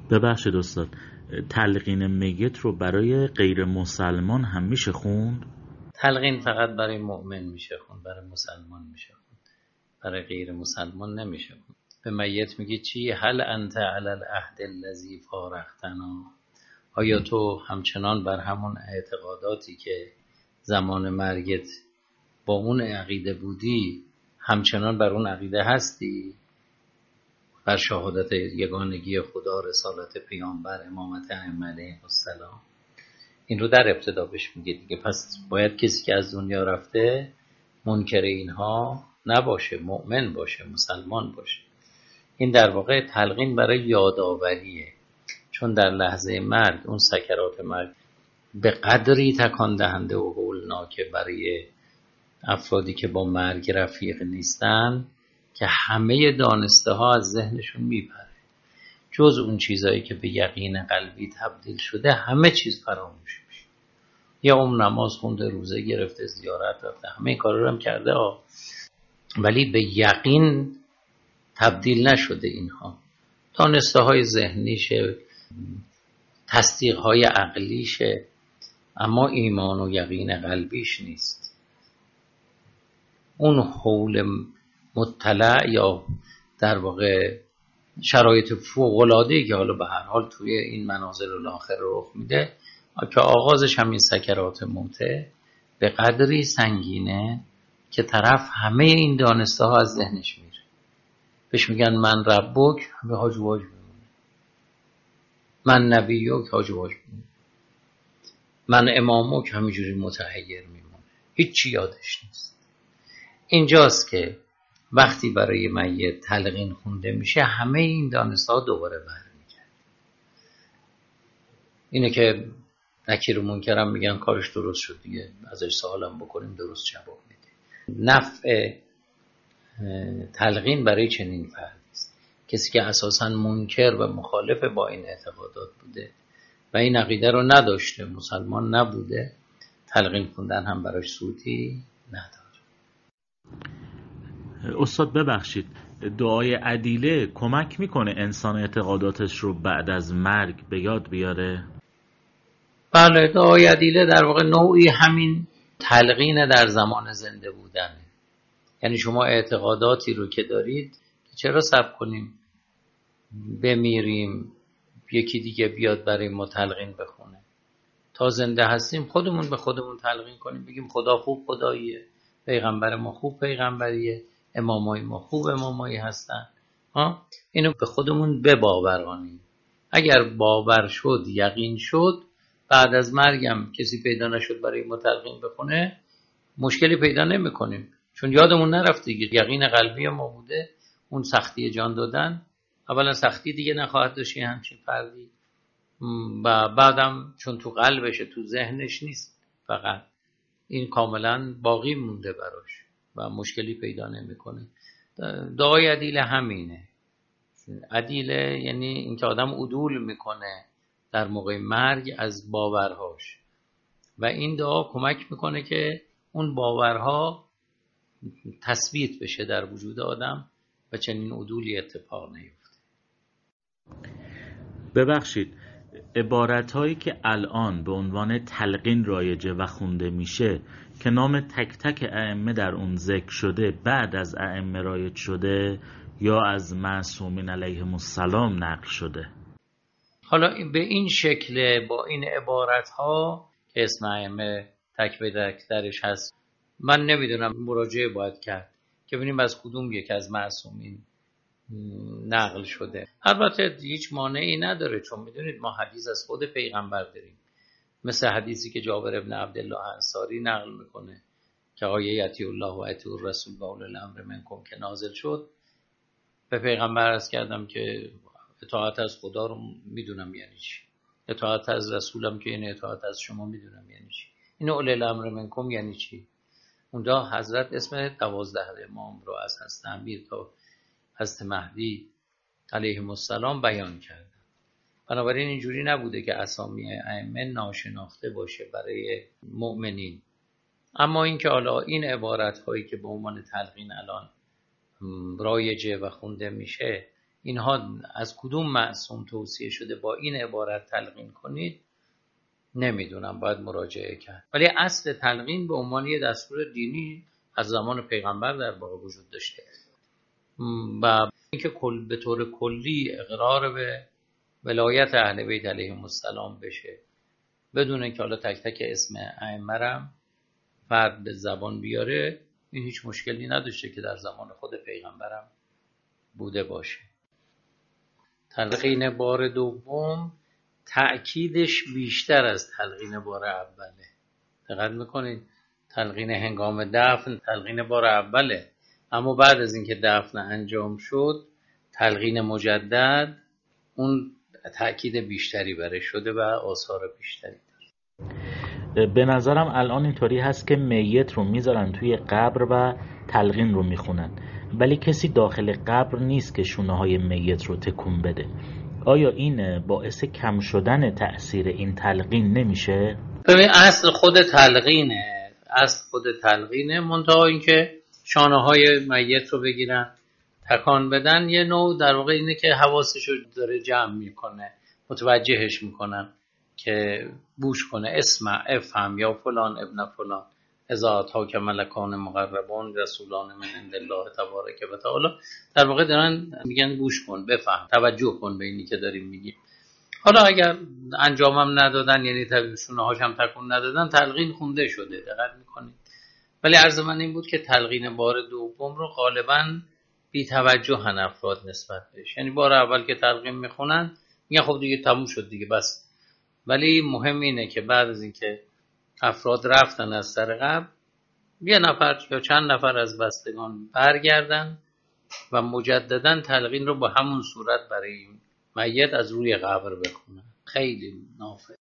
ببخشید استاد، تلقین میت رو برای غیر مسلمان هم میشه خوند؟ تلقین فقط برای مؤمن میشه خوند، برای مسلمان میشه خوند، برای غیر مسلمان نمیشه خوند. به میت میگی چی؟ هل انت علی العهد الذی فارقتنا، آیا تو همچنان بر همون اعتقاداتی که زمان مرگت با اون عقیده بودی همچنان بر اون عقیده هستی؟ بر شهادت یگانگی خدا، رسالت پیامبر، امامت ائمه علیهم السلام. این رو در ابتدا بهش میگه دیگه. پس باید کسی که از دنیا رفته منکر اینها نباشه، مؤمن باشه، مسلمان باشه. این در واقع تلقین برای یادآوریه، چون در لحظه مرگ اون سکرات مرگ به قدری تکان دهنده و هولناکه برای افرادی که با مرگ رفیق نیستن که همه دانسته ها از ذهنشون میپره، جز اون چیزایی که به یقین قلبی تبدیل شده همه چیز فراموش میشه. یا اون نماز خونده، روزه گرفته، زیارت رفته، همه این کارا رو هم کرده ولی به یقین تبدیل نشده اینها. دانسته های ذهنیشه، تصدیق های عقلیشه، اما ایمان و یقین قلبیش نیست. اون حول مطلع یا در واقع شرایط فوق‌العاده‌ای که حالا به هر حال توی این منازل الاخره رخ میده که آغازش همین سکرات موته به قدری سنگینه که طرف همه این دانسته ها از ذهنش میره. بهش میگن من ربک، به هاج واج میمونه. من نبیک، هاج واج میمونه. من امامک، همینجوری متحیر میمونه، هیچی یادش نیست. اینجاست که وقتی برای میت تلقین خونده میشه همه این دانسته ها دوباره برمیگرده. اینه که نکیر و منکرم میگن کارش درست شد دیگه، ازش سوالم بکنیم درست جواب میده. نفع تلقین برای چنین فردی است، کسی که اساساً منکر و مخالف با این اعتقادات بوده و این عقیده رو نداشته، مسلمان نبوده، تلقین خوندن هم براش سودی نداره. استاد ببخشید، دعای عدیله کمک میکنه انسان اعتقاداتش رو بعد از مرگ به یاد بیاره؟ بله، دعای عدیله در واقع نوعی همین تلقین در زمان زنده بودنه. یعنی شما اعتقاداتی رو که دارید چرا صبر کنیم بمیریم یکی دیگه بیاد برای ما تلقین بخونه؟ تا زنده هستیم خودمون به خودمون تلقین کنیم، بگیم خدا خوب خداییه، پیغمبر ما خوب پیغمبریه، امامای ما خوب امامایی هستن. اینو به خودمون بباورانیم. اگر باور شد، یقین شد، بعد از مرگم کسی پیدا نشد برای ما تلقین بخونه، مشکلی پیدا نمی کنیم، چون یادمون نرفت دیگه. یقین قلبی ما بوده. اون سختی جان دادن، اولا سختی دیگه نخواهد داشتی همچین فردی، و بعدم چون تو قلبشه، تو ذهنش نیست، فقط این کاملا باقی مونده براش و مشکلی پیدا نمیکنه. دعای عدیله همینه. عدیله یعنی اینکه آدم عدول میکنه در موقع مرگ از باورهاش و این دعا کمک میکنه که اون باورها تثبیت بشه در وجود آدم و چنین عدولی اتفاق نیفته. ببخشید، عبارتهایی که الان به عنوان تلقین رایجه و خونده میشه که نام تک تک ائمه در اون ذکر شده، بعد از ائمه رایج شده یا از معصومین علیهم السلام نقل شده؟ حالا به این شکل با این عبارتها که اسم ائمه تک به تک درش هست، من نمیدونم، مراجعه باید کرد که ببینیم از کدوم یک از معصومین نقل شده. البته هیچ مانعی نداره، چون میدونید ما حدیث از خود پیغمبر داریم، مثل حدیثی که جابر ابن عبدالله انصاری نقل میکنه که آیه اطیعوا الله و اطیعوا الرسول و اولی الامر منکم که نازل شد. به پیغمبر عرض کردم که اطاعت از خدا رو میدونم یعنی چی، اطاعت از رسولم که این اطاعت از شما میدونم یعنی چی، این اولی الامر منکم یعنی چی. اونجا حضرت اسم 12 امام رو از حضرت امیر تا حضرت مهدی علیهم السلام بیان کردن. بنابراین اینجوری نبوده که اسامی ائمه ناشناخته باشه برای مؤمنین. اما اینکه حالا این عبارت هایی که به عنوان تلقین الان رایجه و خونده میشه، اینها از کدوم معصوم توصیه شده با این عبارت تلقین کنید نمیدونم، باید مراجعه کرد. ولی اصل تلقین به عنوان یه دستور دینی از زمان پیغمبر در واقع وجود داشته و اینکه به طور کلی اقرار به ولایت اهل بیت علیهم السلام بشه بدون اینکه حالا تک تک اسم ائمه رو فرد به زبان بیاره، این هیچ مشکلی نداشته که در زمان خود پیغمبرم بوده باشه. تلقین بار دوم تأکیدش بیشتر از تلقین بار اوله. دقت میکنید تلقین هنگام دفن تلقین بار اوله، اما بعد از اینکه دفن انجام شد تلقین مجدد اون تأکید بیشتری برش شده و آثار بیشتری داره. به نظرم الان اینطوری هست که میت رو میذارن توی قبر و تلقین رو میخونن، ولی کسی داخل قبر نیست که شونه های میت رو تکون بده. آیا این باعث کم شدن تأثیر این تلقین نمیشه؟ ببین اصل خود تلقینه منتها اینکه شانه های میت رو بگیرن تکان بدن یه نوع در واقع اینه که حواسش رو داره جمع میکنه، متوجهش میکنن که گوش کنه، اسمع افهم یا فلان ابن فلان اذا اتاک ملکان مقربون رسولان من عند الله تبارک و تعالی. در واقع دارن میگن گوش کن، بفهم، توجه کن به اینی که داریم میگیم. حالا اگر انجامم ندادن، یعنی شونه هاشم تکون ندادن، تلقین خونده شده، دقت میکنید. ولی عرض من این بود که تلقین بار دوم رو غالباً بی توجهن افراد نسبت بهش، یعنی بار اول که تلقین میخونن میگن خب دیگه تموم شد دیگه بس. ولی مهم اینه که بعد از اینکه افراد رفتن از سر قبر، یه نفر یا چند نفر از بستگان برگردن و مجددا تلقین رو با همون صورت برای میت از روی قبر بخونن. خیلی نافع.